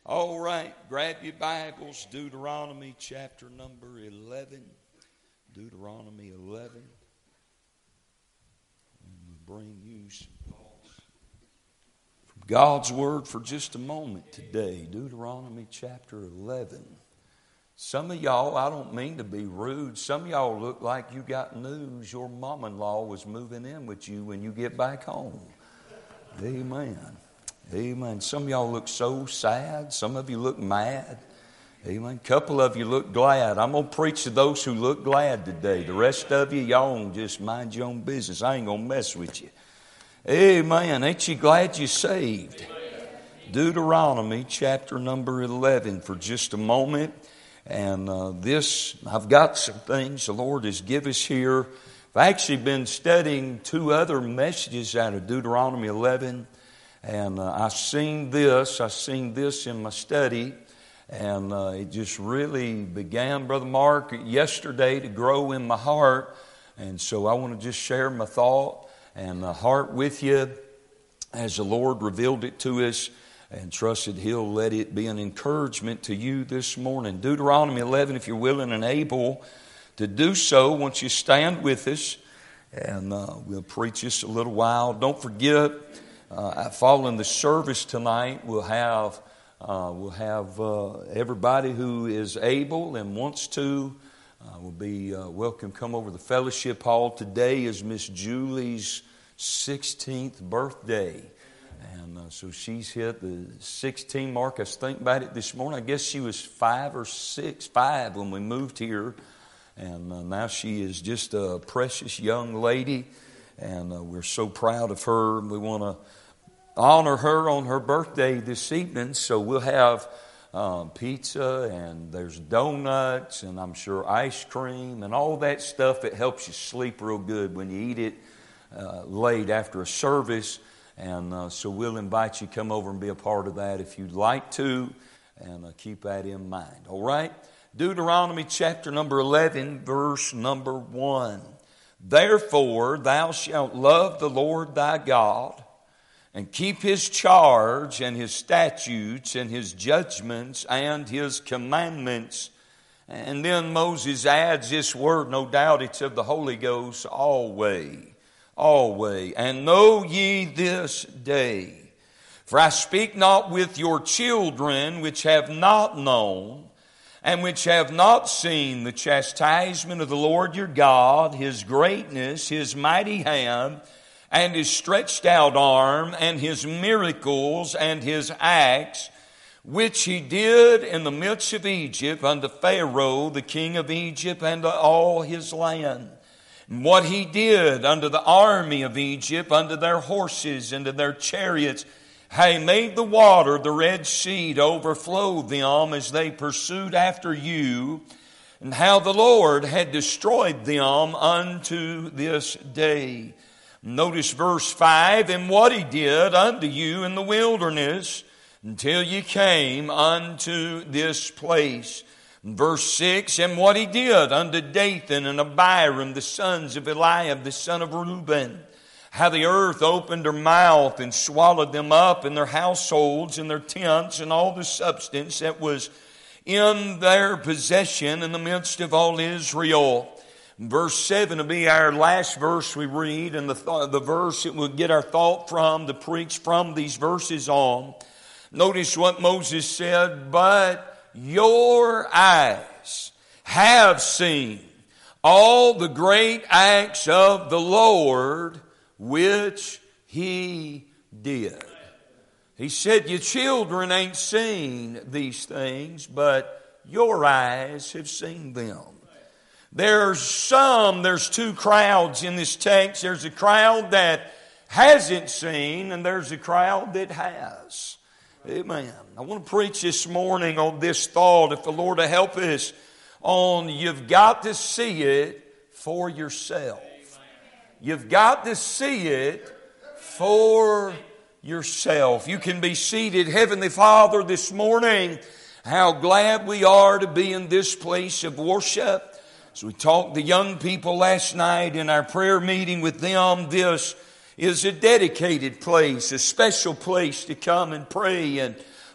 All right, grab your Bibles, Deuteronomy chapter number 11. Deuteronomy 11. And we'll bring you some thoughts from God's Word for just a moment today. Deuteronomy chapter 11. Some of y'all, I don't mean to be rude, some of y'all look like you got news your mom-in-law was moving in with you when you get back home. Amen. Amen. Some of y'all look so sad. Some of you look mad. Amen. A couple of you look glad. I'm going to preach to those who look glad today. The rest of you, y'all just mind your own business. I ain't going to mess with you. Amen. Ain't you glad you're saved? Deuteronomy chapter number 11 for just a moment. And I've got some things the Lord has given us here. I've actually been studying two other messages out of Deuteronomy 11. And I've seen this in my study, and it just really began, Brother Mark, yesterday to grow in my heart. And so I want to just share my thought and heart with you as the Lord revealed it to us, and trusted He'll let it be an encouragement to you this morning. Deuteronomy 11, if you're willing and able to do so, once you stand with us, and we'll preach this a little while. Don't forget, following the service tonight, we'll have everybody who is able and wants to will be welcome. Come over to the fellowship hall. Today is Miss Julie's 16th birthday, and so she's hit the 16 mark. I was thinking about it this morning. I guess she was 5 when we moved here, and now she is just a precious young lady, and we're so proud of her. We want to honor her on her birthday this evening, so we'll have pizza, and there's donuts, and I'm sure ice cream and all that stuff that helps you sleep real good when you eat it late after a service. And so we'll invite you to come over and be a part of that if you'd like to, and keep that in mind. All right? Deuteronomy chapter number 11, verse number 1. Therefore thou shalt love the Lord thy God, and keep His charge and His statutes and His judgments and His commandments. And then Moses adds this word, no doubt it's of the Holy Ghost, always. And know ye this day, for I speak not with your children which have not known, and which have not seen the chastisement of the Lord your God, His greatness, His mighty hand, and His stretched out arm, and His miracles, and His acts, which He did in the midst of Egypt unto Pharaoh, the king of Egypt, and to all his land. And what He did unto the army of Egypt, unto their horses, and to their chariots, how He made the water, the Red Sea, to overflow them as they pursued after you, and how the Lord had destroyed them unto this day. Notice verse 5, and what He did unto you in the wilderness until you came unto this place. Verse 6, and what He did unto Dathan and Abiram, the sons of Eliab, the son of Reuben, how the earth opened her mouth and swallowed them up, and their households and their tents and all the substance that was in their possession in the midst of all Israel. Verse 7 will be our last verse we read, and the verse that we'll get our thought from, to preach from these verses on. Notice what Moses said, but your eyes have seen all the great acts of the Lord which He did. He said, your children ain't seen these things, but your eyes have seen them. There's two crowds in this text. There's a crowd that hasn't seen, and there's a crowd that has. Amen. I want to preach this morning on this thought, if the Lord will help us, on you've got to see it for yourself. You've got to see it for yourself. You can be seated. Heavenly Father, this morning, how glad we are to be in this place of worship. As we talked to young people last night in our prayer meeting with them, this is a dedicated place, a special place to come and pray and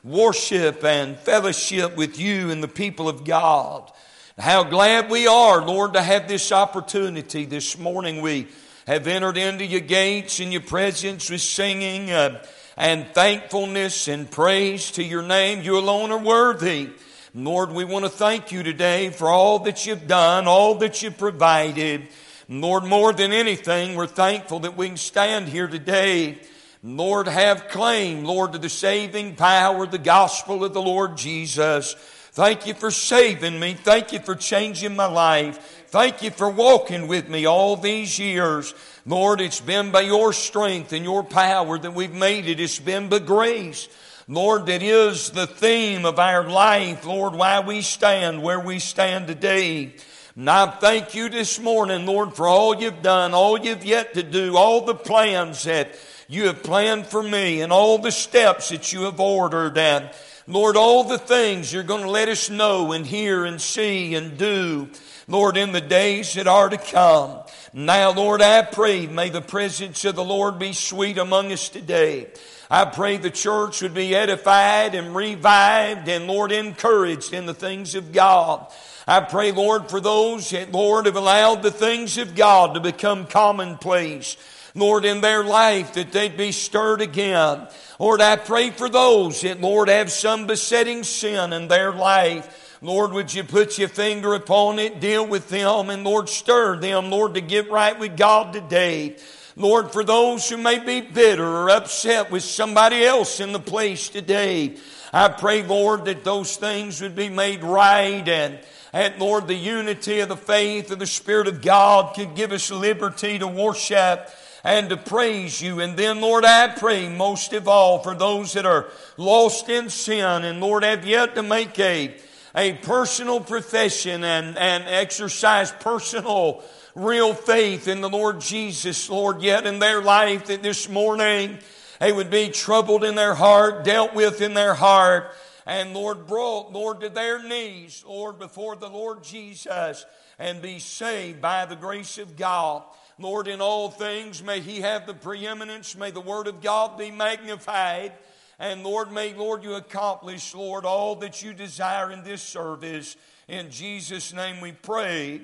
worship and fellowship with you and the people of God. How glad we are, Lord, to have this opportunity. This morning we have entered into your gates and your presence with singing and thankfulness and praise to your name. You alone are worthy. Lord, we want to thank you today for all that you've done, all that you've provided. Lord, more than anything, we're thankful that we can stand here today. Lord, have claim, Lord, to the saving power of the gospel of the Lord Jesus. Thank you for saving me. Thank you for changing my life. Thank you for walking with me all these years. Lord, it's been by your strength and your power that we've made it. It's been by grace. Lord, that is the theme of our life, Lord, why we stand where we stand today. And I thank you this morning, Lord, for all you've done, all you've yet to do, all the plans that you have planned for me, and all the steps that you have ordered, and Lord, all the things you're going to let us know and hear and see and do, Lord, in the days that are to come. Now, Lord, I pray, may the presence of the Lord be sweet among us today. I pray the church would be edified and revived and, Lord, encouraged in the things of God. I pray, Lord, for those that, Lord, have allowed the things of God to become commonplace, Lord, in their life, that they'd be stirred again. Lord, I pray for those that, Lord, have some besetting sin in their life. Lord, would you put your finger upon it, deal with them, and, Lord, stir them, Lord, to get right with God today. Lord, for those who may be bitter or upset with somebody else in the place today, I pray, Lord, that those things would be made right, and Lord, the unity of the faith of the Spirit of God could give us liberty to worship and to praise you. And then, Lord, I pray most of all for those that are lost in sin and, Lord, have yet to make a personal profession and exercise personal real faith in the Lord Jesus, Lord, yet in their life that this morning they would be troubled in their heart, dealt with in their heart, and Lord, brought, Lord, to their knees, Lord, before the Lord Jesus, and be saved by the grace of God. Lord, in all things, may He have the preeminence. May the Word of God be magnified. And Lord, may, Lord, you accomplish, Lord, all that you desire in this service. In Jesus' name we pray.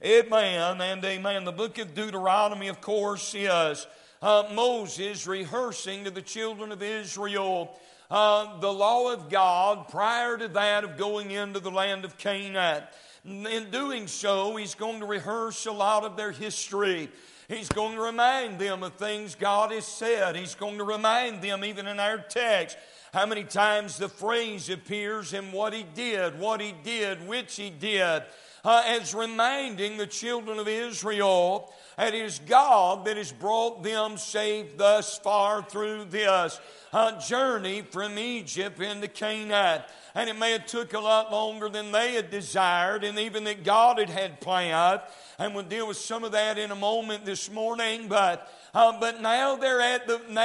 Amen and amen. The book of Deuteronomy, of course, is Moses rehearsing to the children of Israel the law of God prior to that of going into the land of Canaan. In doing so, he's going to rehearse a lot of their history. He's going to remind them of things God has said. He's going to remind them, even in our text, how many times the phrase appears in what he did, which he did, as reminding the children of Israel that it is God that has brought them safe thus far through this journey from Egypt into Canaan. And it may have took a lot longer than they had desired, and even that God had planned. And we'll deal with some of that in a moment this morning. But now they're at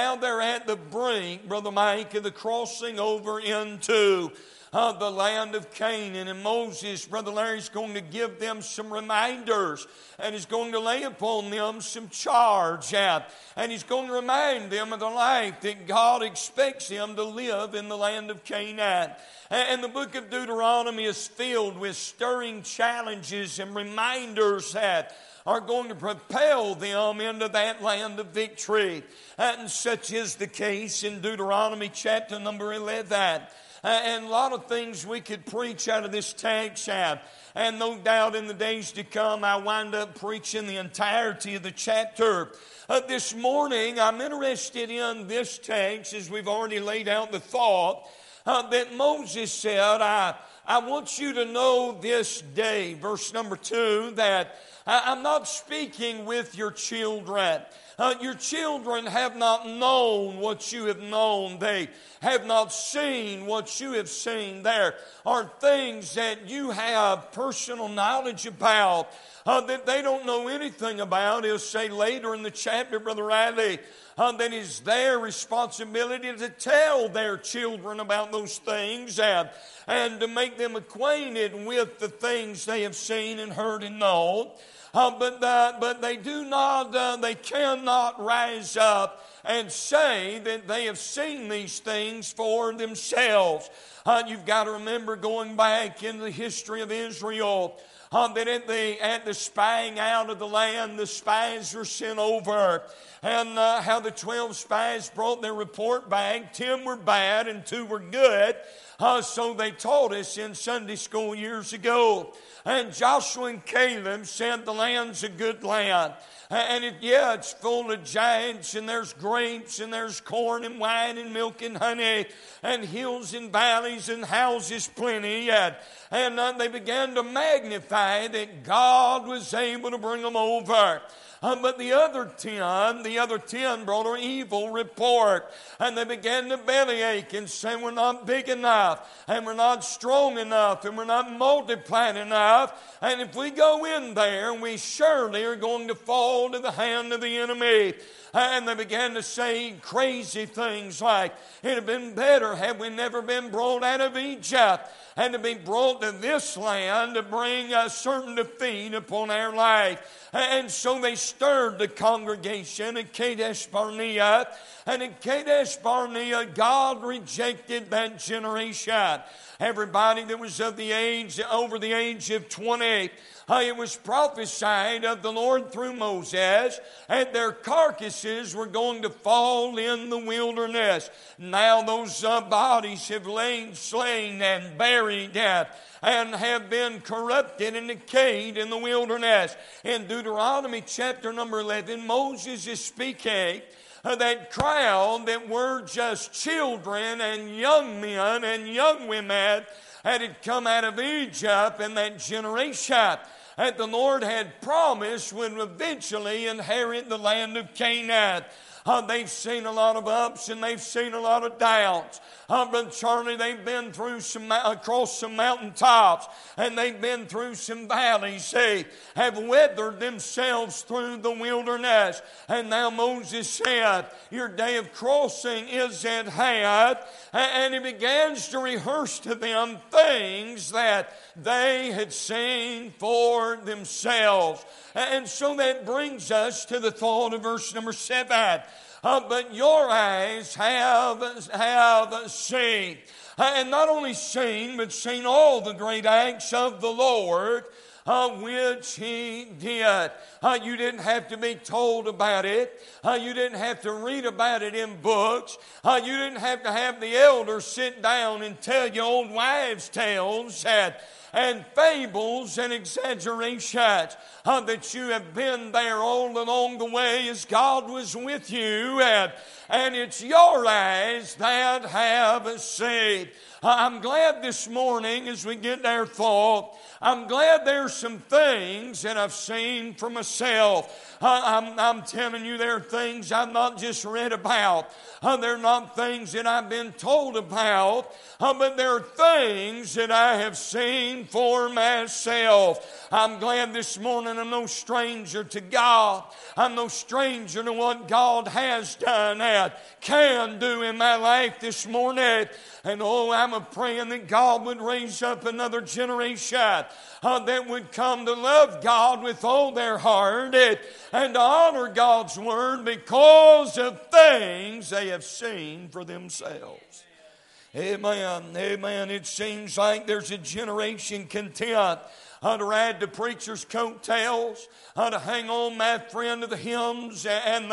the brink, Brother Mike, of the crossing over into the land of Canaan. And Moses, Brother Larry, is going to give them some reminders, and he's going to lay upon them some charge, and he's going to remind them of the life that God expects them to live in the land of Canaan. And the book of Deuteronomy is filled with stirring challenges and reminders that are going to propel them into that land of victory. And such is the case in Deuteronomy chapter number 11. And a lot of things we could preach out of this text. And no doubt in the days to come, I'll wind up preaching the entirety of the chapter. This morning, I'm interested in this text, as we've already laid out the thought, that Moses said, I want you to know this day, verse number 2, that I'm not speaking with your children. Your children have not known what you have known. They have not seen what you have seen. There are things that you have personal knowledge about that they don't know anything about. He'll say later in the chapter, Brother Riley, that it's their responsibility to tell their children about those things and to make them acquainted with the things they have seen and heard and known. But they do not, they cannot rise up and say that they have seen these things for themselves. You've got to remember, going back in the history of Israel, that at the spying out of the land, the spies were sent over, and how the 12 spies brought their report back. 10 were bad and 2 were good. So they taught us in Sunday school years ago. And Joshua and Caleb said the land's a good land. And it's full of giants, and there's grapes, and there's corn and wine and milk and honey, and hills and valleys and houses plenty. And they began to magnify that God was able to bring them over. But the other 10 brought an evil report. And they began to bellyache and say, we're not big enough, and we're not strong enough, and we're not multiplied enough. And if we go in there, we surely are going to fall to the hand of the enemy. And they began to say crazy things like, it'd have been better had we never been brought out of Egypt, and to be brought to this land to bring a certain defeat upon our life. And so they stirred the congregation at Kadesh Barnea. And in Kadesh Barnea, God rejected that generation. Everybody that was of the age, over the age of 20, it was prophesied of the Lord through Moses, and their carcasses were going to fall in the wilderness. Now those bodies have lain slain and buried and have been corrupted and decayed in the wilderness. In Deuteronomy chapter number 11, Moses is speaking that crowd that were just children and young men and young women that had come out of Egypt in that generation that the Lord had promised would eventually inherit the land of Canaan. They've seen a lot of ups and they've seen a lot of downs. But Charlie, they've been through across some mountaintops, and they've been through some valleys. They have weathered themselves through the wilderness. And now Moses said, your day of crossing is at hand. And he begins to rehearse to them things that they had seen for themselves. And so that brings us to the thought of verse number 7. But your eyes have seen. And not only seen, but seen all the great acts of the Lord, which He did. You didn't have to be told about it. You didn't have to read about it in books. You didn't have to have the elders sit down and tell you old wives' tales and fables and exaggerations, that you have been there all along the way as God was with you, and it's your eyes that have seen. I'm glad this morning as we get our thought, I'm glad there's some things that I've seen for myself. I'm telling you, there are things I've not just read about. They're not things that I've been told about, but there are things that I have seen for myself. I'm glad this morning I'm no stranger to God. I'm no stranger to what God has done and can do in my life this morning. And I'm praying that God would raise up another generation that would come to love God with all their heart and to honor God's word because of things they have seen for themselves. Amen. Amen. It seems like there's a generation content to ride the preacher's coattails, to hang on, my friend, to the hymns and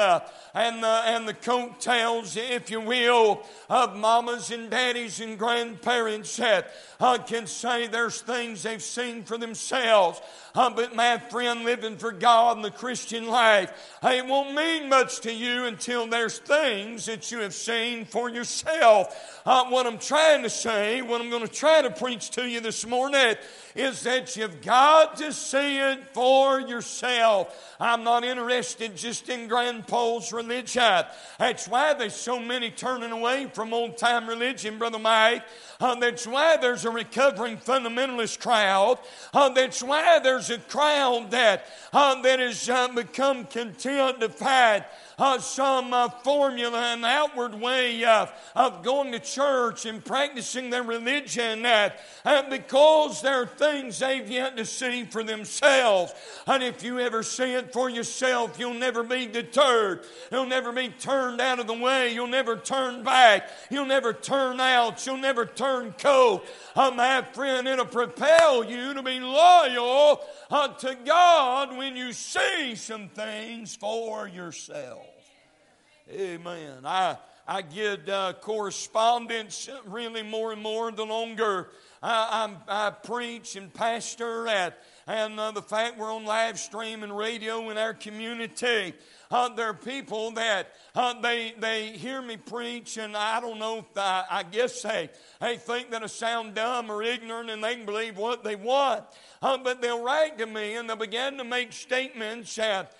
the coattails, if you will, of mamas and daddies and grandparents that can say there's things they've seen for themselves. But my friend, living for God in the Christian life, it won't mean much to you until there's things that you have seen for yourself. What I'm trying to say, what I'm going to try to preach to you this morning is that you've got to see it for yourself. I'm not interested just in grandpa's religion. That's why there's so many turning away from old-time religion, Brother Mike. That's why there's a recovering fundamentalist crowd. That's why there's a crowd that has become content to find some formula, an outward way of going to church and practicing their religion, because there are things they've yet to see for themselves. And if you ever see it for yourself, you'll never be deterred. You'll never be turned out of the way. You'll never turn back. You'll never turn out. You'll never turn cold. My friend, it'll propel you to be loyal to God when you see some things for yourself. Amen. I get correspondence really more and more the longer I preach and pastor and the fact we're on live stream and radio in our community. There are people that they hear me preach, and I don't know if I guess they think that I sound dumb or ignorant, and they can believe what they want. But they'll write to me and they'll begin to make statements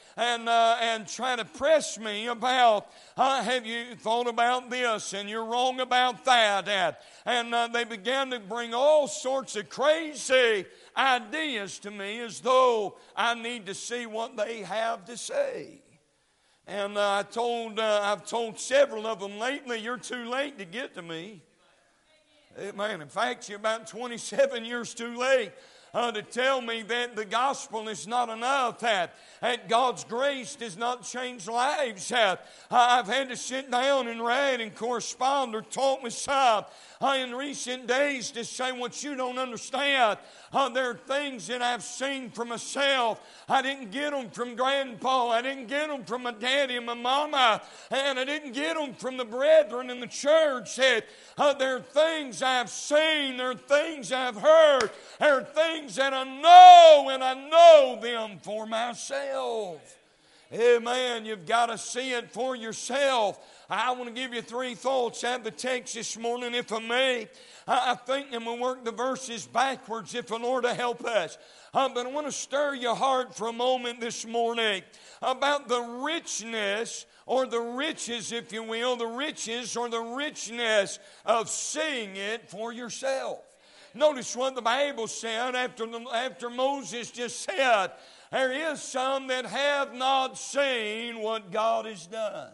and try to press me about, have you thought about this? And you're wrong about that. And they began to bring all sorts of crazy ideas to me as though I need to see what they have to say. And I've told several of them lately, you're too late to get to me. Amen. In fact, you're about 27 years too late to tell me that the gospel is not enough, that God's grace does not change lives. I've had to sit down and write and correspond or talk with some in recent days to say what you don't understand. There are things that I've seen for myself. I didn't get them from grandpa. I didn't get them from my daddy and my mama. And I didn't get them from the brethren in the church. There are things I've seen. There are things I've heard. There are things that I know, and I know them for myself. Amen. You've got to see it for yourself. I want to give you 3 thoughts out of the text this morning, if I may. I think I'm going to work the verses backwards if the Lord will help us. But I want to stir your heart for a moment this morning about the richness or the riches, if you will, the riches or the richness of seeing it for yourself. Notice what the Bible said after Moses just said, there is some that have not seen what God has done.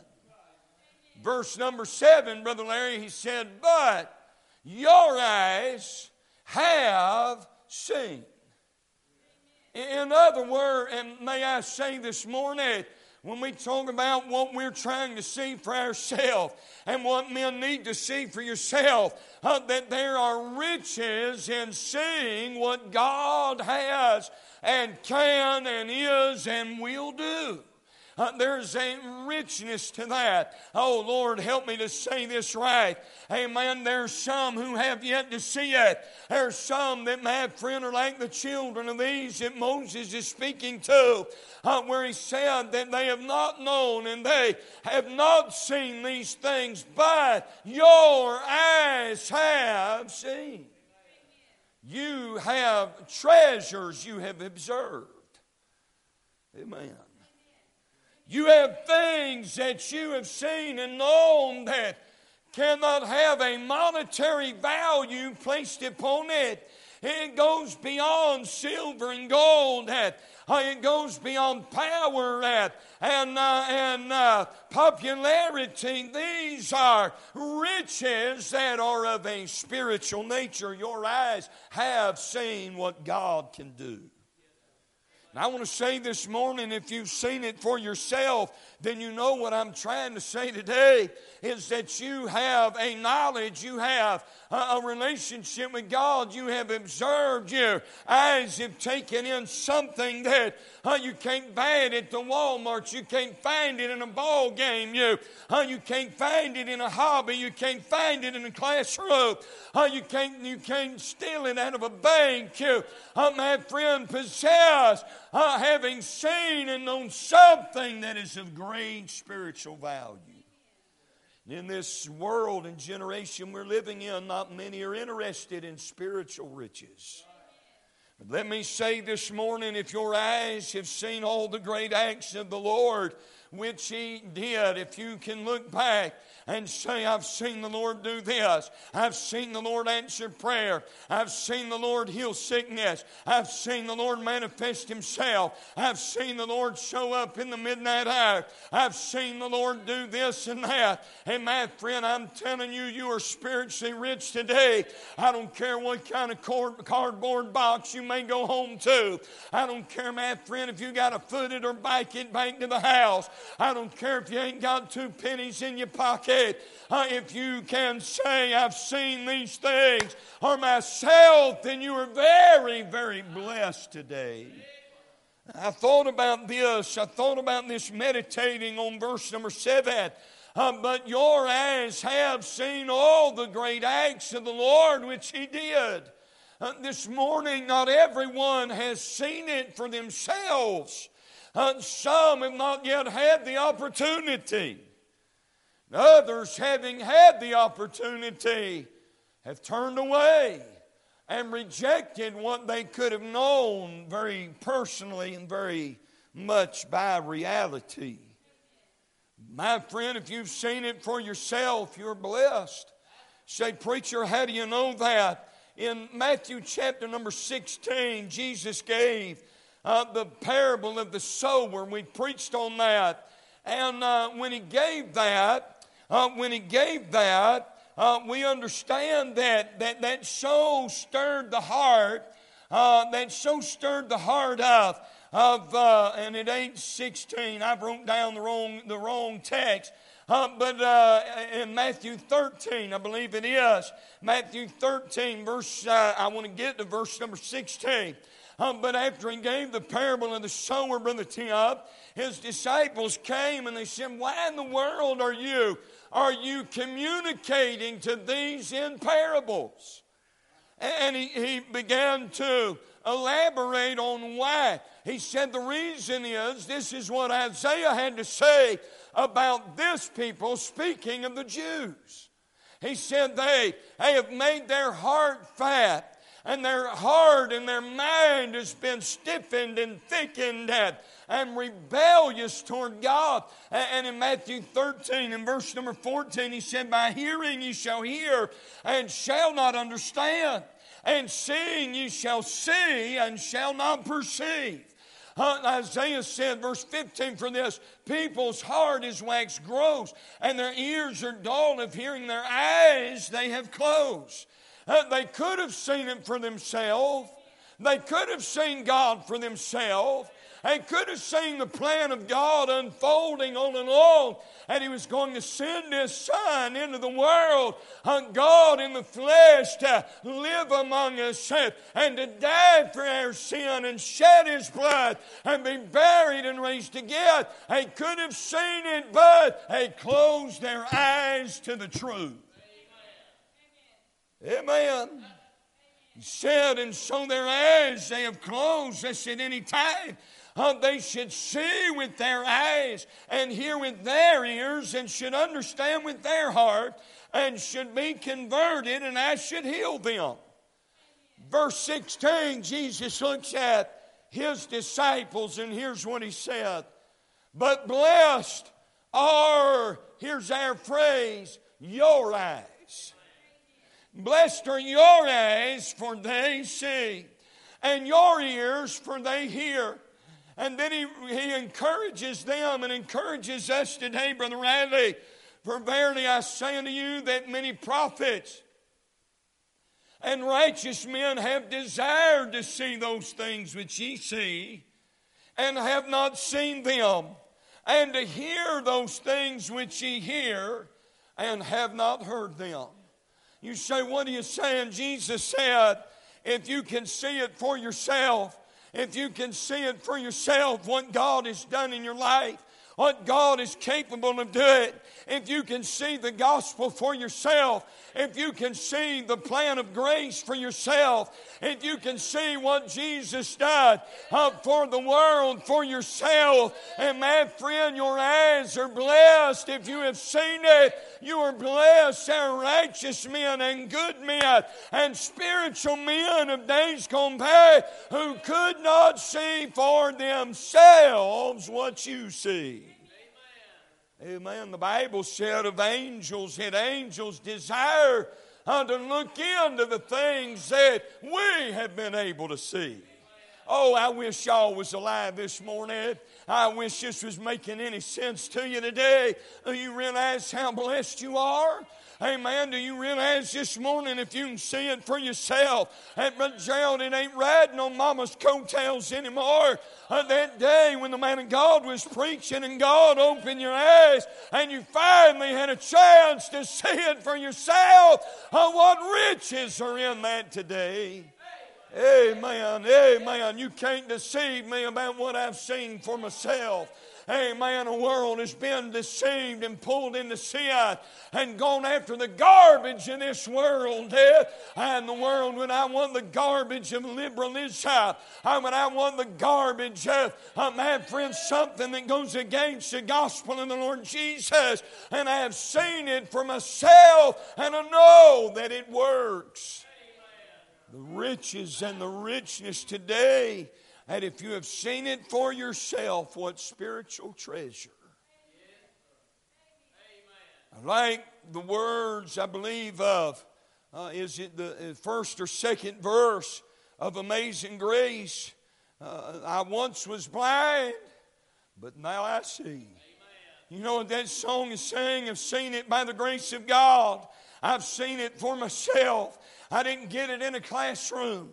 Verse number 7, Brother Larry, he said, but your eyes have seen. In other words, and may I say this morning, when we talk about what we're trying to see for ourselves and what men need to see for yourself, that there are riches in seeing what God has and can and is and will do. There's a richness to that. Oh, Lord, help me to say this right. Amen. There's some who have yet to see it. There's some that, my friend, are like the children of these that Moses is speaking to, where he said that they have not known and they have not seen these things, but your eyes have seen. You have treasures you have observed. Amen. You have things that you have seen and known that cannot have a monetary value placed upon it. It goes beyond silver and gold. It goes beyond power and popularity. These are riches that are of a spiritual nature. Your eyes have seen what God can do. And I want to say this morning, if you've seen it for yourself, then you know what I'm trying to say today is that you have a knowledge, you have a relationship with God, you have observed, your eyes have taken in something that you can't buy it at the Walmart, you can't find it in a ball game, you can't find it in a hobby, you can't find it in a classroom, you can't steal it out of a bank, my friend, possess having seen and known something that is of great spiritual value. In this world and generation we're living in, not many are interested in spiritual riches. But let me say this morning, if your eyes have seen all the great acts of the Lord, which He did. If you can look back and say, I've seen the Lord do this. I've seen the Lord answer prayer. I've seen the Lord heal sickness. I've seen the Lord manifest Himself. I've seen the Lord show up in the midnight hour. I've seen the Lord do this and that. And my friend, I'm telling you, you are spiritually rich today. I don't care what kind of cardboard box you may go home to. I don't care, my friend, if you got to foot it or bike it back to the house. I don't care if you ain't got 2 pennies in your pocket. If you can say, I've seen these things or myself, then you are very, very blessed today. I thought about this. I thought about this meditating on verse number 7. But your eyes have seen all the great acts of the Lord which He did. This morning, not everyone has seen it for themselves. Some have not yet had the opportunity. Others, having had the opportunity, have turned away and rejected what they could have known very personally and very much by reality. My friend, if you've seen it for yourself, you're blessed. Say, preacher, how do you know that? In Matthew chapter number 16, Jesus gave the parable of the sower. We preached on that. And when He gave that, we understand that so stirred the heart. That so stirred the heart of and it ain't 16. I wrote down the wrong text. But in Matthew 13, I believe it is. Matthew 13, I want to get to verse number 16. But after He gave the parable of the sower, Brother Tim, His disciples came and they said, why in the world are you communicating to these in parables? And he began to elaborate on why. He said the reason is, this is what Isaiah had to say about this people, speaking of the Jews. He said they have made their heart fat, and their heart and their mind has been stiffened and thickened and rebellious toward God. And in Matthew 13 and verse number 14, He said, by hearing ye shall hear and shall not understand, and seeing ye shall see and shall not perceive. Isaiah said, verse 15, for this people's heart is waxed gross, and their ears are dull of hearing, their eyes they have closed. They could have seen it for themselves. They could have seen God for themselves. They could have seen the plan of God unfolding on and on. And He was going to send His Son into the world, God in the flesh, to live among us and to die for our sin and shed His blood and be buried and raised again. They could have seen it, but they closed their eyes to the truth. Amen. He said, and so their eyes they have closed. They said, any time they should see with their eyes and hear with their ears and should understand with their heart and should be converted, and I should heal them. Verse 16, Jesus looks at His disciples, and here's what He said. But blessed are, here's our phrase, your eyes. Blessed are your eyes, for they see, and your ears, for they hear. And then he encourages them and encourages us today, Brother Riley. For verily I say unto you that many prophets and righteous men have desired to see those things which ye see, and have not seen them, and to hear those things which ye hear, and have not heard them. You say, what are you saying? Jesus said, if you can see it for yourself, if you can see it for yourself, what God has done in your life, what God is capable of doing, if you can see the gospel for yourself, if you can see the plan of grace for yourself, if you can see what Jesus did for the world, for yourself, and my friend, your eyes are blessed. If you have seen it, you are blessed. Our righteous men and good men and spiritual men of days gone by who could not see for themselves what you see. Amen. The Bible said of angels that angels desire to look into the things that we have been able to see. Oh, I wish y'all was alive this morning. I wish this was making any sense to you today. Do you realize how blessed you are? Amen. Do you realize this morning, if you can see it for yourself, that Brother Gerald, it ain't riding on Mama's coattails anymore. That day when the man of God was preaching and God opened your eyes and you finally had a chance to see it for yourself, what riches are in that today. Amen. Amen. You can't deceive me about what I've seen for myself. Amen. The world has been deceived and pulled into sin and gone after the garbage in this world. And the world, when I want the garbage of liberalism, when I want the garbage of, my friends, something that goes against the gospel of the Lord Jesus. And I have seen it for myself and I know that it works. The riches and the richness today, and if you have seen it for yourself, what spiritual treasure. I like the words, I believe, of, is it the first or second verse of Amazing Grace? I once was blind, but now I see. You know what that song is saying? I've seen it by the grace of God. I've seen it for myself. I didn't get it in a classroom.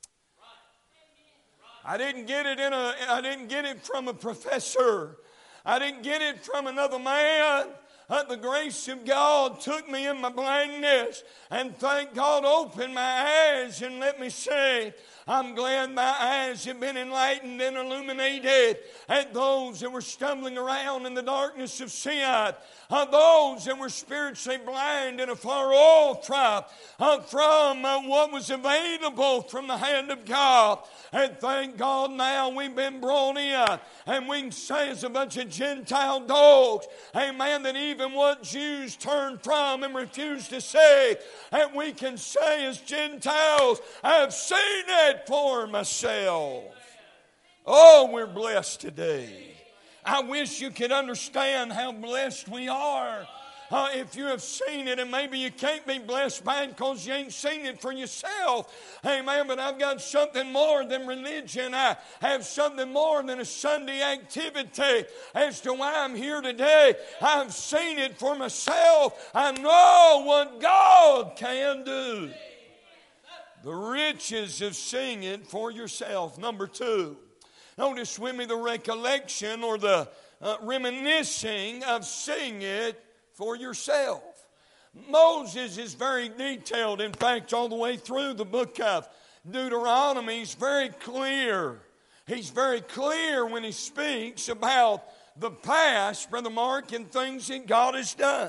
I didn't get it from a professor. I didn't get it from another man. The grace of God took me in my blindness, and thank God opened my eyes and let me see. I'm glad my eyes have been enlightened and illuminated. And those that were stumbling around in the darkness of sin, those that were spiritually blind and afar off from what was available from the hand of God. And thank God now we've been brought in, and we can say as a bunch of Gentile dogs, amen, that even what Jews turned from and refused to say, and we can say as Gentiles, I've seen it for myself. Oh, we're blessed today. I wish you could understand how blessed we are. If you have seen it, and maybe you can't be blessed by it because you ain't seen it for yourself. Amen. But I've got something more than religion. I have something more than a Sunday activity as to why I'm here today. I've seen it for myself. I know what God can do. The riches of seeing it for yourself. Number two, notice with me the recollection or the reminiscing of seeing it for yourself. Moses is very detailed. In fact, all the way through the book of Deuteronomy, he's very clear. He's very clear when he speaks about the past, Brother Mark, and things that God has done.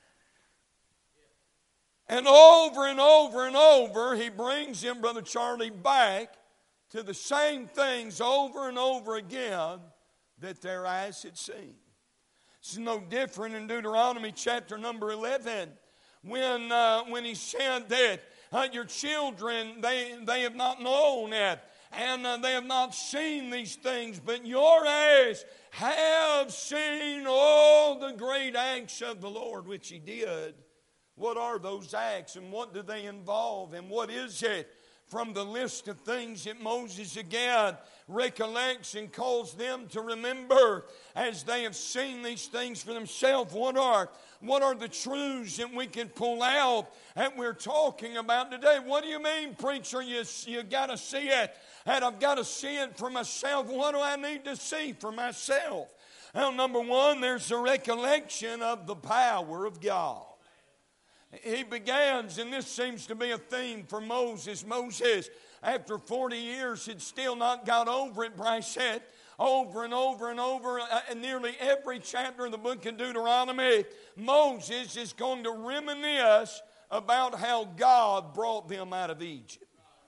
And over and over and over, he brings him, Brother Charlie, back to the same things over and over again that their eyes had seen. It's no different in Deuteronomy chapter number 11 when he said that your children, they have not known it and they have not seen these things, but your eyes have seen all the great acts of the Lord which he did. What are those acts and what do they involve and what is it? From the list of things that Moses again recollects and calls them to remember as they have seen these things for themselves. What are the truths that we can pull out and we're talking about today? What do you mean, preacher? You got to see it, and I've got to see it for myself. What do I need to see for myself? Well, number one, there's the recollection of the power of God. He begins, and this seems to be a theme for Moses. Moses, after 40 years, had still not got over it. Bryce said, over and over and over, in nearly every chapter of the book of Deuteronomy, Moses is going to reminisce about how God brought them out of Egypt.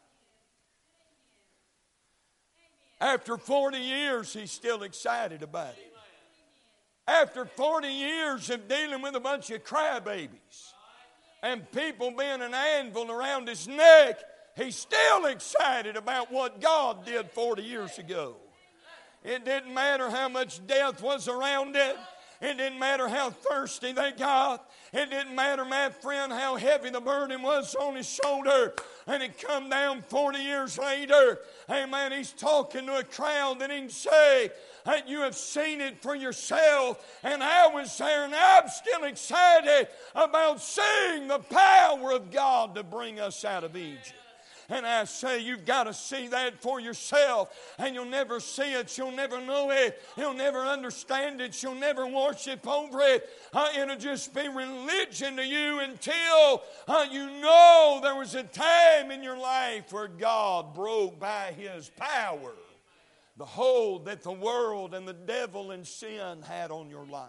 After 40 years, he's still excited about it. After 40 years of dealing with a bunch of crybabies and people being an anvil around his neck, he's still excited about what God did 40 years ago. It didn't matter how much death was around it. It didn't matter how thirsty they got. It didn't matter, my friend, how heavy the burden was on his shoulder. And it come down 40 years later. Amen. He's talking to a crowd that he can say, hey, you have seen it for yourself. And I was there, and I'm still excited about seeing the power of God to bring us out of Egypt. And I say, you've got to see that for yourself. And you'll never see it. You'll never know it. You'll never understand it. You'll never worship over it. It'll just be religion to you until you know there was a time in your life where God broke by His power the hold that the world and the devil and sin had on your life.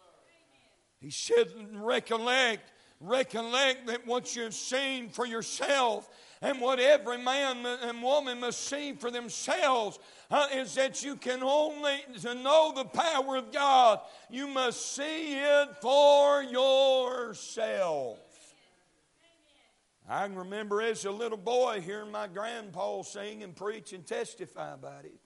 He said, recollect that what you've seen for yourself and what every man and woman must see for themselves is that you can only, to know the power of God, you must see it for yourself. I can remember as a little boy hearing my grandpa sing and preach and testify about it.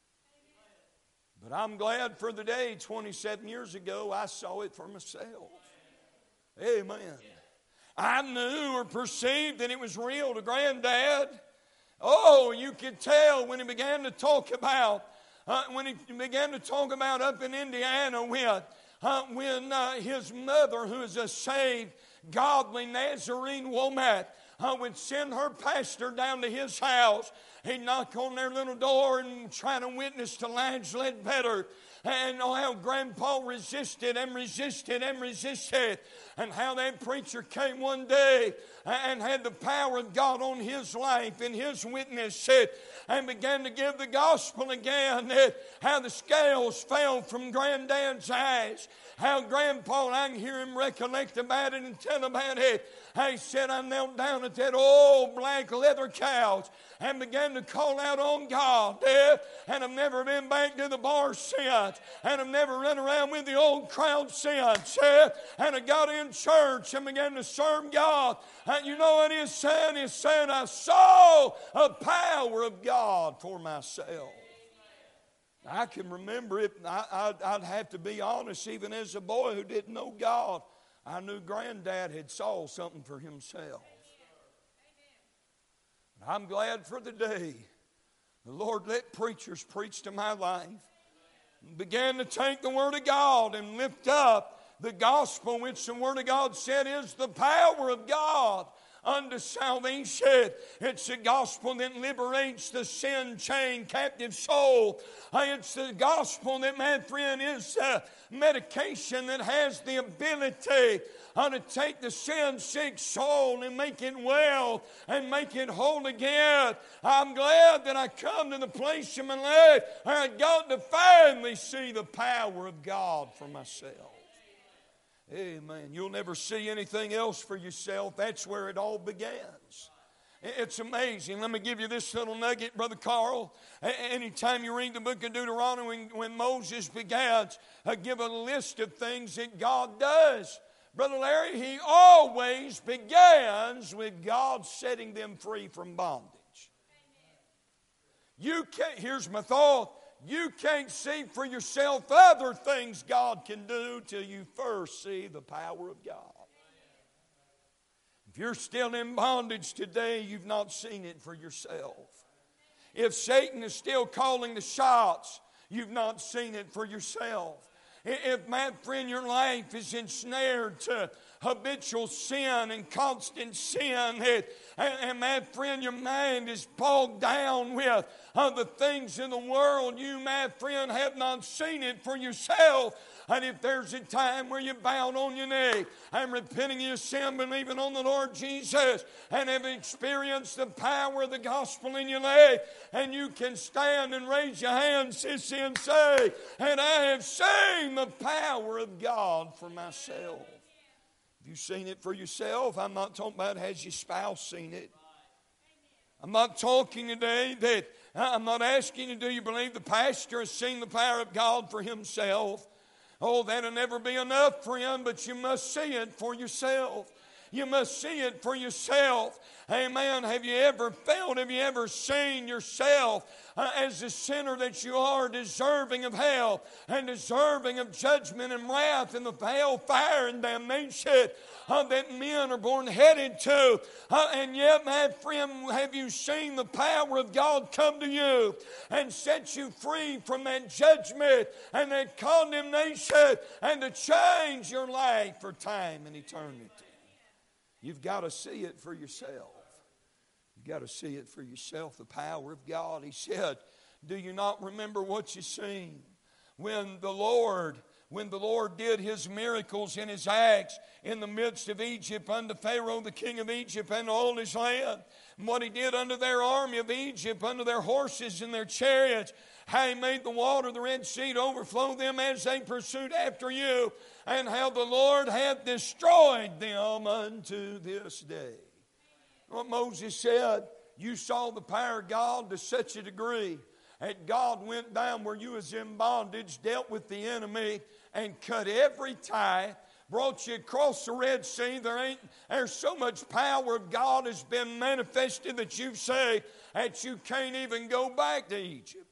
But I'm glad for the day 27 years ago I saw it for myself. Amen. I knew or perceived that it was real to Granddad. Oh, you could tell when he began to talk about up in Indiana when his mother, who is a saved, godly Nazarene woman, would send her pastor down to his house. He'd knock on their little door and try to witness to Lige Ledbetter. And how Grandpa resisted and resisted and resisted. And how that preacher came one day and had the power of God on his life and his witness and began to give the gospel again. How the scales fell from Granddad's eyes. How Grandpa, and I can hear him recollect about it and tell about it. He said, I knelt down at that old black leather couch and began to call out on God. And I've never been back to the bar since. And I've never run around with the old crowd since. And I got in church and began to serve God. And you know what he's saying? He's saying, I saw a power of God for myself. I can remember it. I'd have to be honest, even as a boy who didn't know God, I knew Granddad had saw something for himself. I'm glad for the day the Lord let preachers preach to my life and began to take the Word of God and lift up the gospel, which the Word of God said is the power of God unto salvation. It's the gospel that liberates the sin-chained captive soul. It's the gospel that, my friend, is medication that has the ability to take the sin-sick soul and make it well and make it whole again. I'm glad that I come to the place in my life where I got to finally see the power of God for myself. Amen. You'll never see anything else for yourself. That's where it all begins. It's amazing. Let me give you this little nugget, Brother Carl. Anytime you read the book of Deuteronomy, when Moses begins, give a list of things that God does. Brother Larry, he always begins with God setting them free from bondage. Here's my thought. You can't see for yourself other things God can do till you first see the power of God. If you're still in bondage today, you've not seen it for yourself. If Satan is still calling the shots, you've not seen it for yourself. If, my friend, your life is ensnared to habitual sin and constant sin, and my friend, your mind is bogged down with the things in the world, you, my friend, have not seen it for yourself. And if there's a time where you bowed on your knee and repenting of your sin, believing on the Lord Jesus, and have experienced the power of the gospel in your life, and you can stand and raise your hands, sissy, and say, and I have seen the power of God for myself. Have you seen it for yourself? I'm not talking about has your spouse seen it. I'm not talking today that, I'm not asking you, do you believe the pastor has seen the power of God for himself? Oh, that'll never be enough, friend, but you must see it for yourself. You must see it for yourself. Amen. Have you ever seen yourself as the sinner that you are, deserving of hell and deserving of judgment and wrath and the hell fire and damnation that men are born headed to? And yet, my friend, have you seen the power of God come to you and set you free from that judgment and that condemnation and to change your life for time and eternity? You've got to see it for yourself. You've got to see it for yourself, the power of God. He said, do you not remember what you've seen? When the Lord did His miracles and His acts in the midst of Egypt unto Pharaoh, the king of Egypt, and all his land, and what He did unto their army of Egypt, unto their horses and their chariots, how He made the water, the Red Sea, to overflow them as they pursued after you, and how the Lord hath destroyed them unto this day. What Moses said, you saw the power of God to such a degree that God went down where you was in bondage, dealt with the enemy, and cut every tie, brought you across the Red Sea. There's so much power of God has been manifested that you say that you can't even go back to Egypt.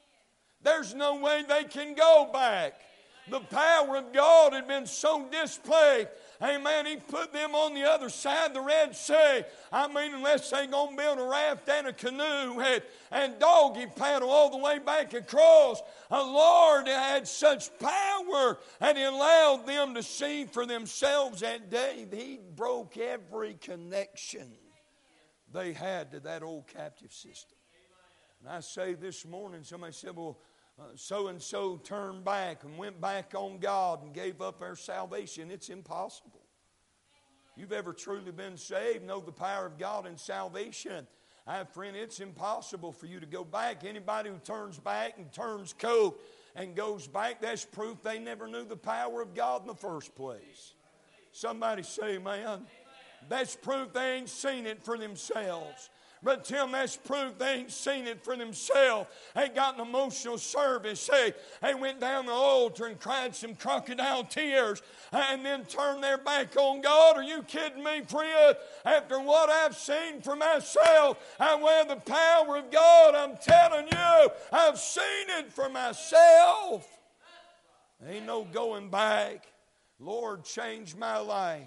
There's no way they can go back. The power of God had been so displayed. Amen. He put them on the other side of the Red Sea. I mean, unless they're going to build a raft and a canoe and doggy paddle all the way back across. The Lord had such power, and He allowed them to see for themselves that day. He broke every connection they had to that old captive system. And I say this morning, somebody said, well, so-and-so turned back and went back on God and gave up their salvation. It's impossible. You've ever truly been saved, know the power of God in salvation. Friend, it's impossible for you to go back. Anybody who turns back and turns coat and goes back, that's proof they never knew the power of God in the first place. Somebody say, man, that's proof they ain't seen it for themselves. But Tim, that's proof they ain't seen it for themselves. They got an emotional service. They went down the altar and cried some crocodile tears and then turned their back on God. Are you kidding me, friend? After what I've seen for myself, I wear the power of God. I'm telling you, I've seen it for myself. Ain't no going back. Lord, change my life.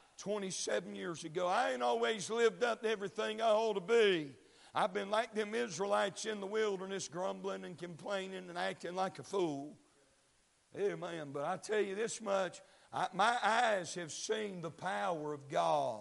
27 years ago. I ain't always lived up to everything I ought to be. I've been like them Israelites in the wilderness, grumbling and complaining and acting like a fool. Amen. But I tell you this much, my eyes have seen the power of God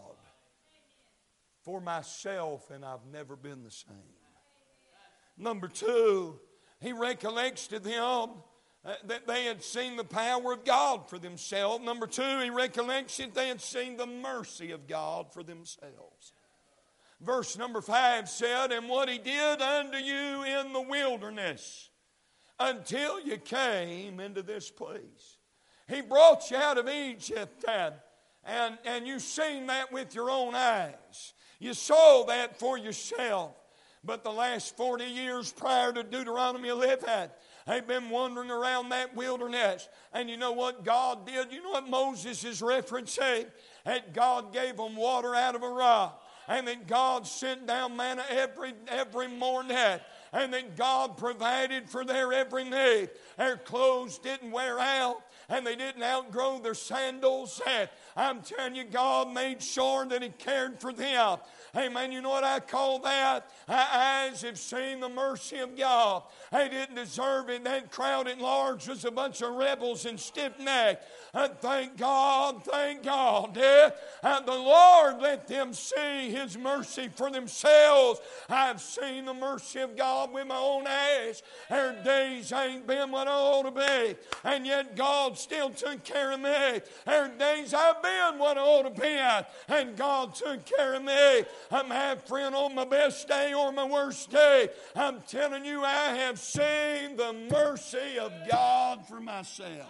for myself, and I've never been the same. Number two, He recollects to them that they had seen the power of God for themselves. Number two, He recollects that they had seen the mercy of God for themselves. Verse number 5 said, and what He did unto you in the wilderness until you came into this place. He brought you out of Egypt, and you've seen that with your own eyes. You saw that for yourself. But the last 40 years prior to Deuteronomy 11, they've been wandering around that wilderness. And you know what God did? You know what Moses is referencing? That God gave them water out of a rock. And that God sent down manna every morning. And that God provided for their every need. Their clothes didn't wear out. And they didn't outgrow their sandals. And I'm telling you, God made sure that He cared for them. Amen. You know what I call that? Our eyes have seen the mercy of God. They didn't deserve it. That crowd at large was a bunch of rebels and stiff-necked. And thank God. Yeah. And the Lord let them see His mercy for themselves. I've seen the mercy of God with my own eyes. Their days ain't been what I ought to be. And yet God still took care of me. Their days I've been what I ought to be. And God took care of me. My friend, on my best day or my worst day, I'm telling you, I have seen the mercy of God for myself.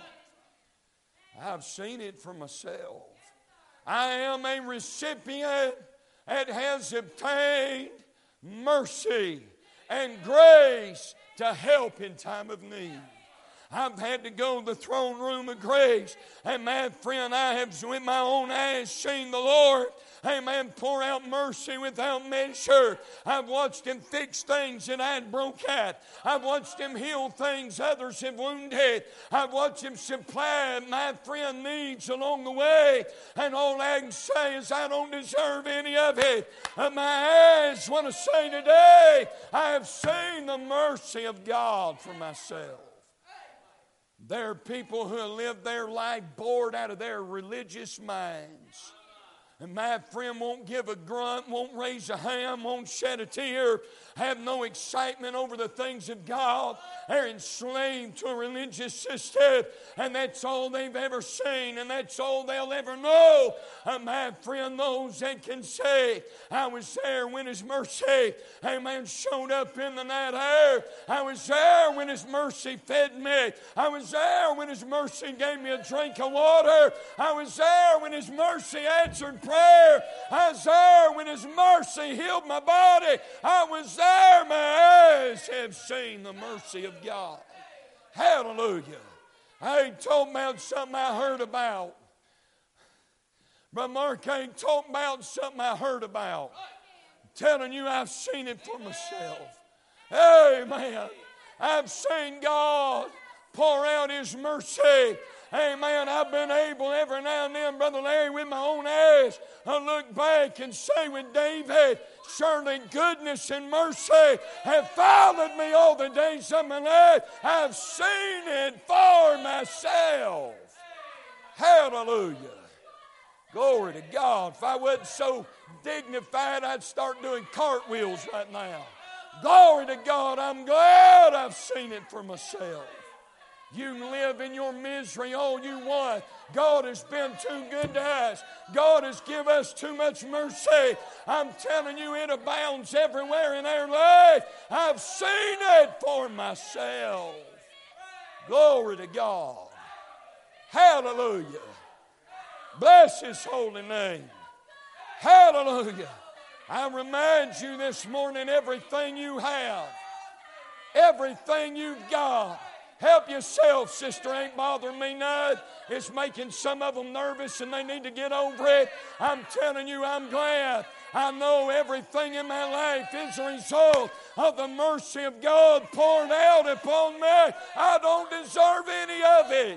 I've seen it for myself. I am a recipient that has obtained mercy and grace to help in time of need. I've had to go to the throne room of grace. And my friend, I have with my own eyes seen the Lord, amen, pour out mercy without measure. I've watched Him fix things that I had broke at. I've watched Him heal things others have wounded. I've watched Him supply my friend needs along the way. And all I can say is I don't deserve any of it. And my eyes want to say today, I have seen the mercy of God for myself. There are people who have lived their life bored out of their religious minds. And my friend won't give a grunt, won't raise a hand, won't shed a tear, have no excitement over the things of God. They're enslaved to a religious system, and that's all they've ever seen, and that's all they'll ever know. And my friend, those that can say, I was there when His mercy, amen, showed up in the night air. I was there when His mercy fed me. I was there when His mercy gave me a drink of water. I was there when His mercy answered prayer. I was there when His mercy healed my body. I was there. My eyes have seen the mercy of God. Hallelujah. I ain't talking about something I heard about. But Mark, I ain't talking about something I heard about. I'm telling you, I've seen it for myself. Amen. I've seen God pour out His mercy. Amen. I've been able every now and then, Brother Larry, with my own eyes, to look back and say with David, surely goodness and mercy have followed me all the days of my life. I've seen it for myself. Hallelujah. Glory to God. If I wasn't so dignified, I'd start doing cartwheels right now. Glory to God. I'm glad I've seen it for myself. You can live in your misery all you want. God has been too good to us. God has given us too much mercy. I'm telling you, it abounds everywhere in our life. I've seen it for myself. Glory to God. Hallelujah. Bless His holy name. Hallelujah. I remind you this morning, everything you have, everything you've got, help yourself, sister. Ain't bothering me none. It's making some of them nervous and they need to get over it. I'm telling you, I'm glad. I know everything in my life is a result of the mercy of God poured out upon me. I don't deserve any of it.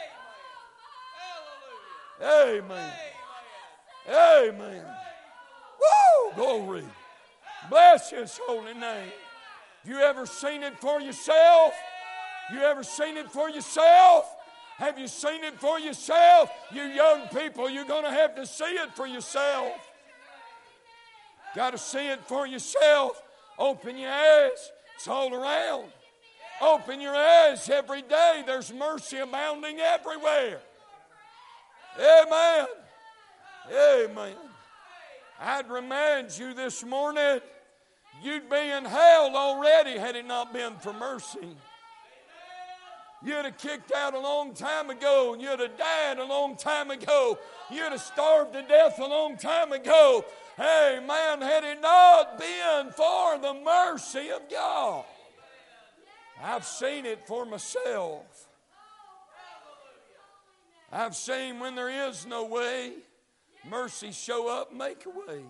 Amen. Amen. Woo! Glory. Bless His holy name. You ever seen it for yourself? You ever seen it for yourself? Have you seen it for yourself? You young people, you're going to have to see it for yourself. Got to see it for yourself. Open your eyes. It's all around. Open your eyes every day. There's mercy abounding everywhere. Amen. Amen. I'd remind you this morning, you'd be in hell already had it not been for mercy. You'd have kicked out a long time ago. You'd have died a long time ago. You'd have starved to death a long time ago. Amen. Had it not been for the mercy of God. I've seen it for myself. I've seen when there is no way, mercy show up and make a way.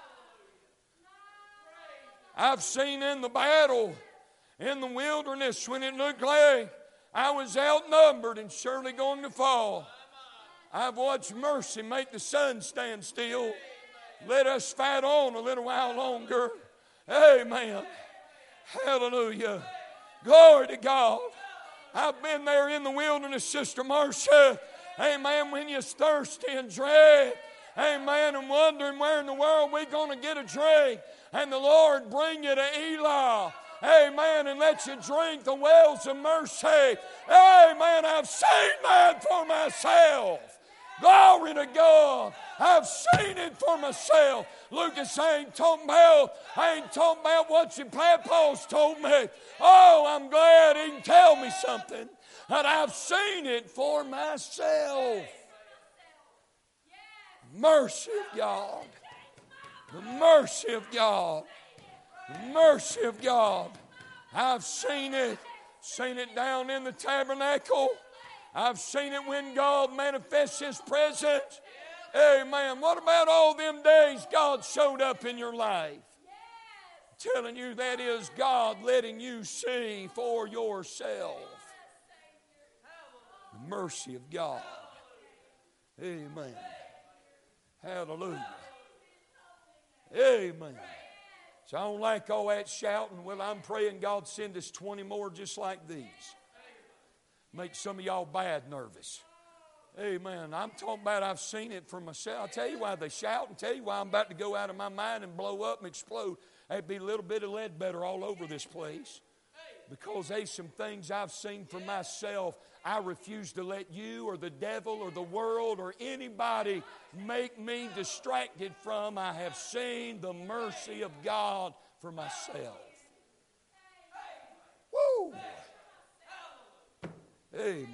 I've seen in the battle, in the wilderness, when it looked like I was outnumbered and surely going to fall. I've watched mercy make the sun stand still. Let us fight on a little while longer. Amen. Hallelujah. Glory to God. I've been there in the wilderness, Sister Marcia. Amen. When you're thirsty and dry. Amen. And wondering where in the world we're going to get a drink. And the Lord bring you to Elah. Amen. And let you drink the wells of mercy. Amen. I've seen that for myself. Glory to God. I've seen it for myself. Lucas, I ain't talking about what your papa's told me. Oh, I'm glad he can tell me something. But I've seen it for myself. Mercy of God. The mercy of God. The mercy of God. I've seen it Seen it down in the tabernacle. I've seen it when God manifests His presence. Amen. What about all them days God showed up in your life? I'm telling you, that is God letting you see for yourself the mercy of God. Amen. Hallelujah. Amen. So I don't like all that shouting. Well, I'm praying God send us 20 more just like these. Make some of y'all bad nervous. Amen. I'm talking about I've seen it for myself. I'll tell you why they shout and tell you why I'm about to go out of my mind and blow up and explode. There'd be a little bit of lead better all over this place. Because there's some things I've seen for myself I refuse to let you or the devil or the world or anybody make me distracted from. I have seen the mercy of God for myself. Woo! Amen.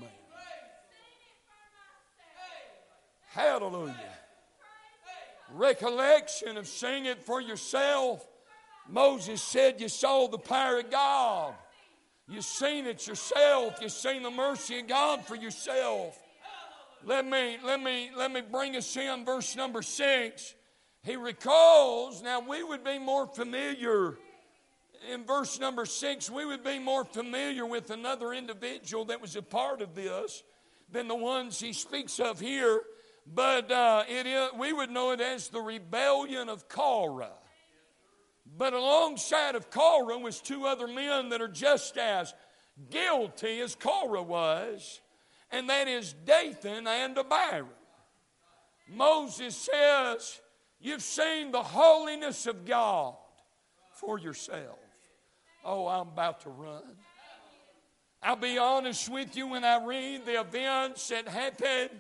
Hallelujah. Recollection of seeing it for yourself. Moses said you saw the power of God. You've seen it yourself. You've seen the mercy of God for yourself. Let me bring us in verse number 6. He recalls, now we would be more familiar, in verse number 6, we would be more familiar with another individual that was a part of this than the ones he speaks of here. But we would know it as the rebellion of Korah. But alongside of Korah was two other men that are just as guilty as Korah was, and that is Dathan and Abiram. Moses says, you've seen the holiness of God for yourself. Oh, I'm about to run. I'll be honest with you, when I read the events that happened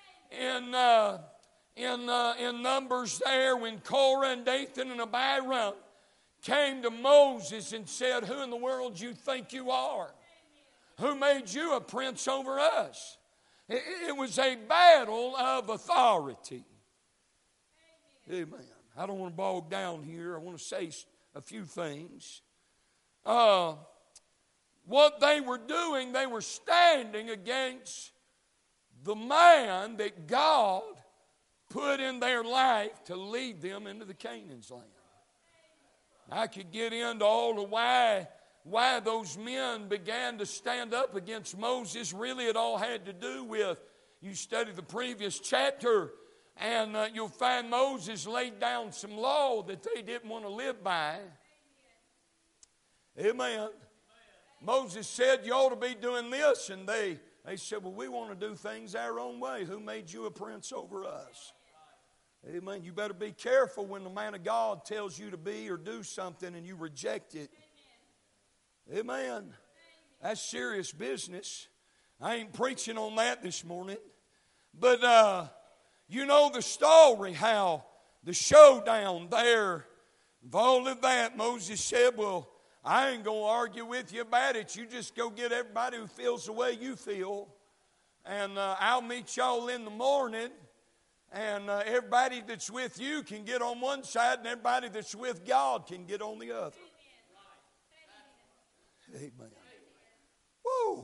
in Numbers there, when Korah and Dathan and Abiram came to Moses and said, who in the world do you think you are? Who made you a prince over us? It was a battle of authority. Amen. I don't want to bog down here. I want to say a few things. What they were doing, they were standing against the man that God put in their life to lead them into the Canaan's land. I could get into all the why those men began to stand up against Moses. Really, it all had to do with, you study the previous chapter, and you'll find Moses laid down some law that they didn't want to live by. Amen. Moses said, you ought to be doing this, and they said, well, we want to do things our own way. Who made you a prince over us? Amen. You better be careful when the man of God tells you to be or do something and you reject it. Amen. That's serious business. I ain't preaching on that this morning. But you know the story, how the showdown there, of all of that, Moses said, well, I ain't going to argue with you about it. You just go get everybody who feels the way you feel. And I'll meet y'all in the morning. And everybody that's with you can get on one side, and everybody that's with God can get on the other. Amen. Woo.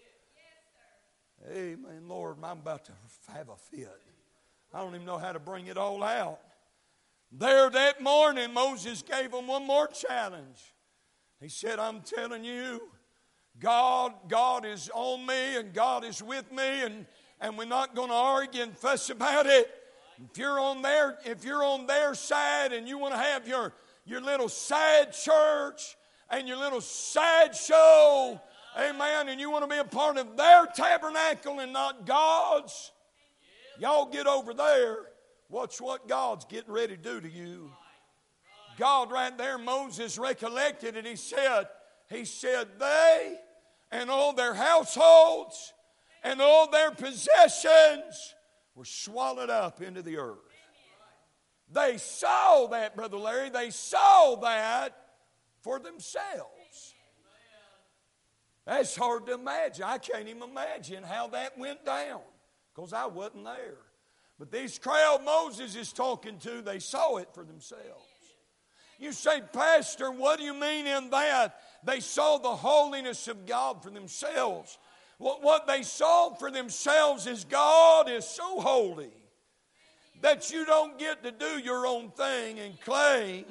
Amen. Lord, I'm about to have a fit. I don't even know how to bring it all out. There that morning, Moses gave them one more challenge. He said, I'm telling you, God is on me and God is with me, and we're not going to argue and fuss about it. If you're on their side and you want to have your little side church and your little side show, amen, and you want to be a part of their tabernacle and not God's, y'all get over there. Watch what God's getting ready to do to you. God right there, Moses recollected, and he said, they and all their households and all their possessions were swallowed up into the earth. They saw that, Brother Larry. They saw that for themselves. That's hard to imagine. I can't even imagine how that went down because I wasn't there. But this crowd Moses is talking to, they saw it for themselves. You say, Pastor, what do you mean in that? They saw the holiness of God for themselves. What they saw for themselves is God is so holy that you don't get to do your own thing and claim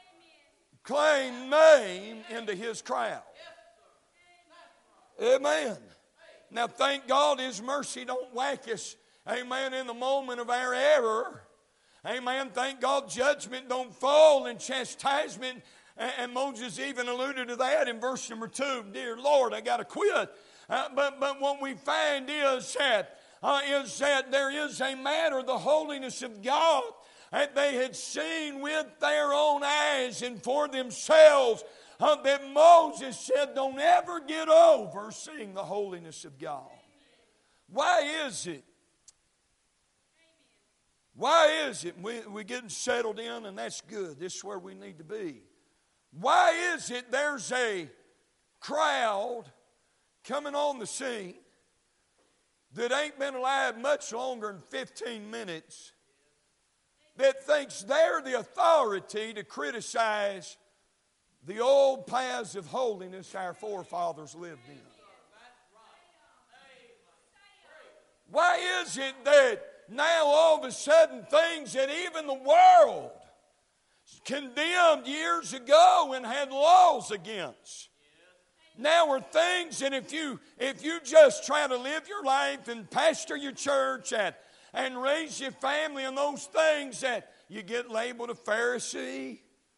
name into His crowd. Amen. Now thank God His mercy don't whack us, amen, in the moment of our error. Amen. Thank God judgment don't fall and chastisement. And Moses even alluded to that in verse number 2. Dear Lord, I got to quit. But what we find is that there is a matter, the holiness of God, that they had seen with their own eyes and for themselves, that Moses said, don't ever get over seeing the holiness of God. Why is it? Why is it? We're getting settled in, and that's good. This is where we need to be. Why is it there's a crowd coming on the scene that ain't been alive much longer than 15 minutes that thinks they're the authority to criticize the old paths of holiness our forefathers lived in? Why is it that now all of a sudden things that even the world condemned years ago and had laws against now are things that if you just try to live your life and pastor your church and raise your family and those things, that you get labeled a Pharisee.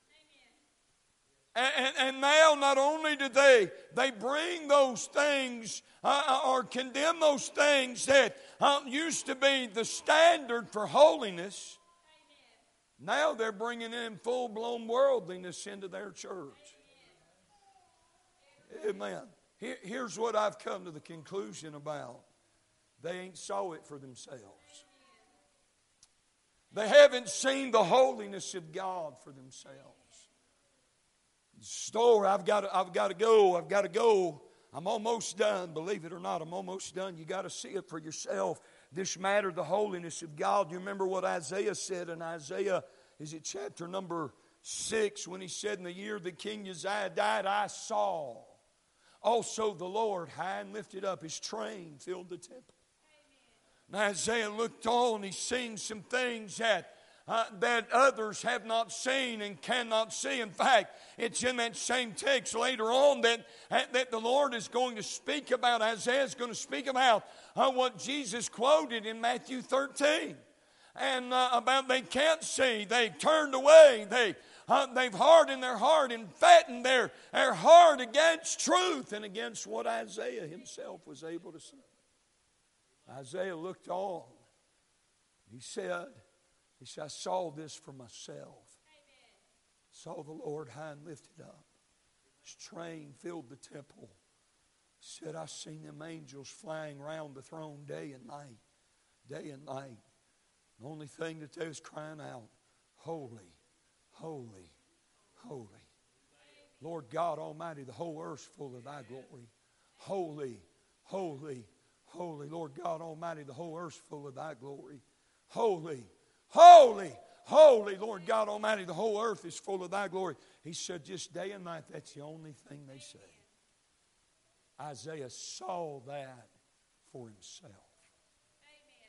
And now not only do they bring those things or condemn those things that used to be the standard for holiness, now they're bringing in full-blown worldliness into their church. Amen. Here's what I've come to the conclusion about. They ain't saw it for themselves. They haven't seen the holiness of God for themselves. Store, I've got to go. I'm almost done. Believe it or not, I'm almost done. You got to see it for yourself. This matter, the holiness of God. You remember what Isaiah said in Isaiah, is it chapter number 6, when he said, in the year that King Uzziah died, I saw also the Lord high and lifted up. His train filled the temple. And Isaiah looked on, he's seen some things that others have not seen and cannot see. In fact, it's in that same text later on that the Lord is going to speak about, Isaiah is going to speak about what Jesus quoted in Matthew 13. And about they can't see, they turned away, they've hardened their heart and fattened their heart against truth and against what Isaiah himself was able to see. Isaiah looked on. He said, I saw this for myself. Amen. Saw the Lord high and lifted up. His train filled the temple. He said, I seen them angels flying around the throne day and night. Day and night. The only thing that they was crying out, holy, holy, holy. Lord God Almighty, the whole earth's full of thy glory. Holy, holy, holy. Lord God Almighty, the whole earth's full of thy glory. Holy, holy, holy. Lord God Almighty, the whole earth is full of thy glory. He said just day and night, that's the only thing they say. Isaiah saw that for himself. Amen.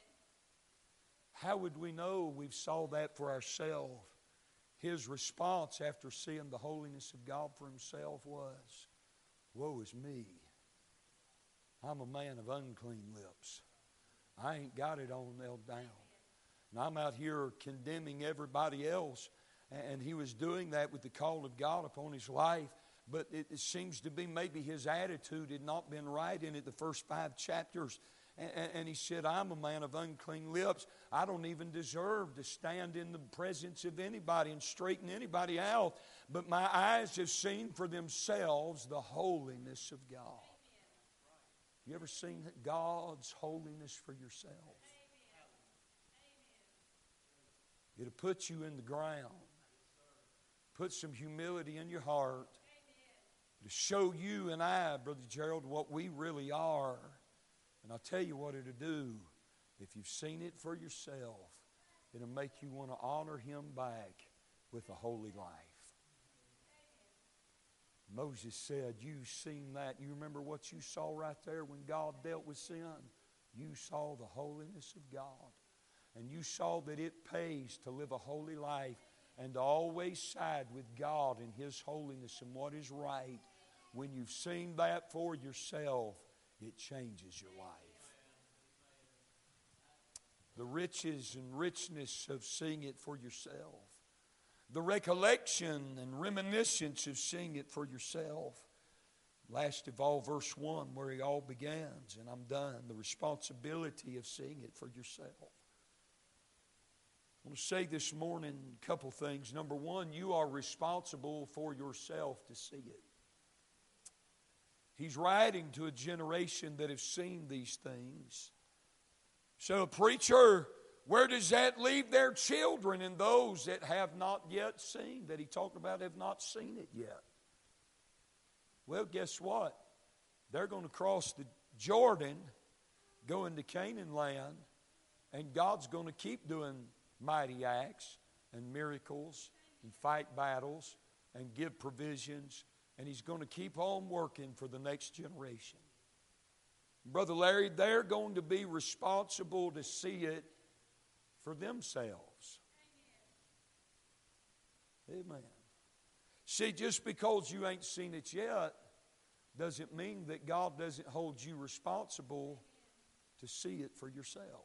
How would we know we've saw that for ourselves? His response after seeing the holiness of God for himself was, woe is me. I'm a man of unclean lips. I ain't got it all nailed down. And I'm out here condemning everybody else. And he was doing that with the call of God upon his life. But it seems to be maybe his attitude had not been right in it the first 5 chapters. And he said, I'm a man of unclean lips. I don't even deserve to stand in the presence of anybody and straighten anybody out. But my eyes have seen for themselves the holiness of God. You ever seen God's holiness for yourself? It'll put you in the ground. Put some humility in your heart. To show you and I, Brother Gerald, what we really are. And I'll tell you what it'll do. If you've seen it for yourself, it'll make you want to honor Him back with a holy life. Moses said, you've seen that. You remember what you saw right there when God dealt with sin? You saw the holiness of God. And you saw that it pays to live a holy life and to always side with God in His holiness and what is right. When you've seen that for yourself, it changes your life. The riches and richness of seeing it for yourself. The recollection and reminiscence of seeing it for yourself. Last of all, verse 1, where it all begins, and I'm done. The responsibility of seeing it for yourself. I want to say this morning a couple things. Number one, you are responsible for yourself to see it. He's writing to a generation that have seen these things. So, preacher, where does that leave their children and those that have not yet seen, that he talked about have not seen it yet? Well, guess what? They're going to cross the Jordan, go into Canaan land, and God's going to keep doing mighty acts and miracles and fight battles and give provisions, and He's going to keep on working for the next generation. Brother Larry, they're going to be responsible to see it for themselves. Amen. See, just because you ain't seen it yet doesn't mean that God doesn't hold you responsible to see it for yourself.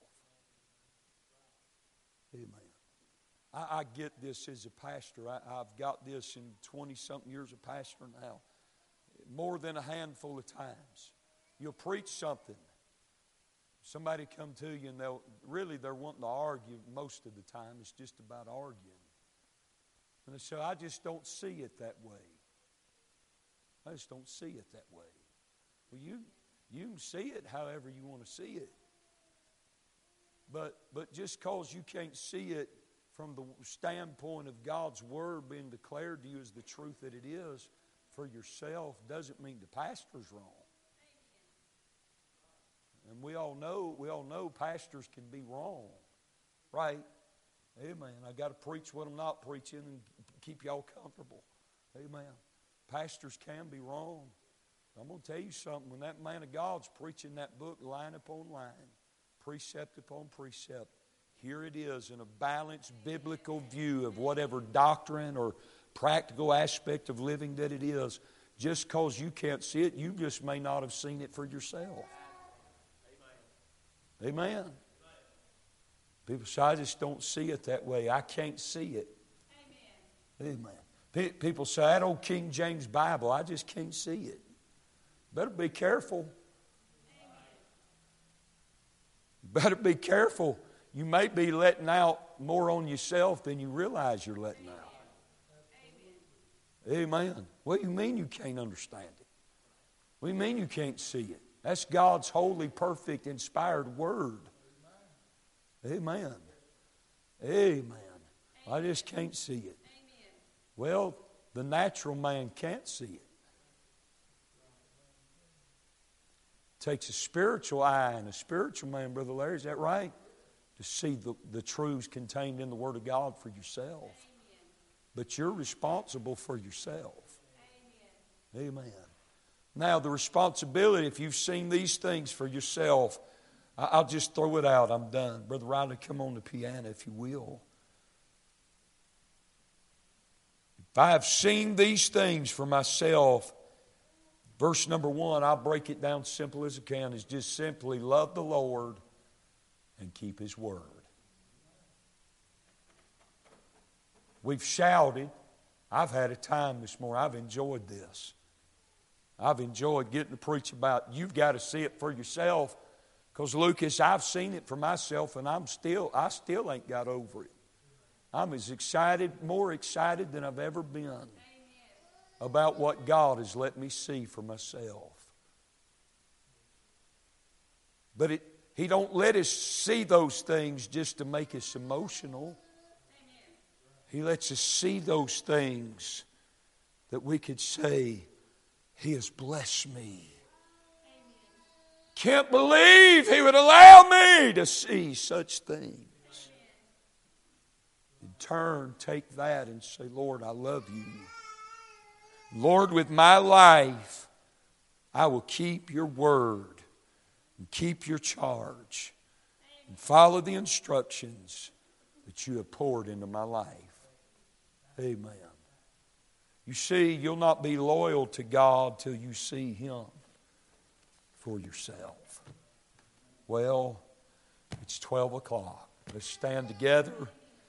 Amen. I get this as a pastor. I've got this in 20-something years of pastor now. More than a handful of times. You'll preach something. Somebody come to you and they're wanting to argue most of the time. It's just about arguing. And so I just don't see it that way. I just don't see it that way. Well, you can see it however you want to see it. But just because you can't see it from the standpoint of God's Word being declared to you as the truth that it is for yourself doesn't mean the pastor's wrong. And we all know pastors can be wrong, right? Amen. I got to preach what I'm not preaching and keep y'all comfortable. Amen. Pastors can be wrong. I'm going to tell you something. When that man of God's preaching that book line upon line, precept upon precept, here it is in a balanced biblical view of whatever doctrine or practical aspect of living that it is. Just because you can't see it, you just may not have seen it for yourself. Amen. People say, I just don't see it that way. I can't see it. Amen. People say, that old King James Bible, I just can't see it. Better be careful. Better be careful. You may be letting out more on yourself than you realize you're letting out. Amen. What do you mean you can't understand it? What do you mean you can't see it? That's God's holy, perfect, inspired Word. Amen. Amen. I just can't see it. Well, the natural man can't see it. It takes a spiritual eye and a spiritual man, Brother Larry, is that right? To see the truths contained in the Word of God for yourself. But you're responsible for yourself. Amen. Now, the responsibility, if you've seen these things for yourself, I'll just throw it out. I'm done. Brother Riley, come on the piano if you will. If I have seen these things for myself, verse number 1, I'll break it down simple as I can. It's just simply love the Lord and keep His Word. We've shouted. I've had a time this morning. I've enjoyed this. I've enjoyed getting to preach about you've got to see it for yourself. Because, Lucas, I've seen it for myself and I still ain't got over it. I'm as excited, more excited than I've ever been about what God has let me see for myself. But He don't let us see those things just to make us emotional. He lets us see those things that we could say, He has blessed me. Can't believe He would allow me to see such things. In turn, take that and say, Lord, I love you. Lord, with my life, I will keep your word and keep your charge and follow the instructions that you have poured into my life. Amen. You see, you'll not be loyal to God till you see Him for yourself. Well, it's 12 o'clock. Let's stand together.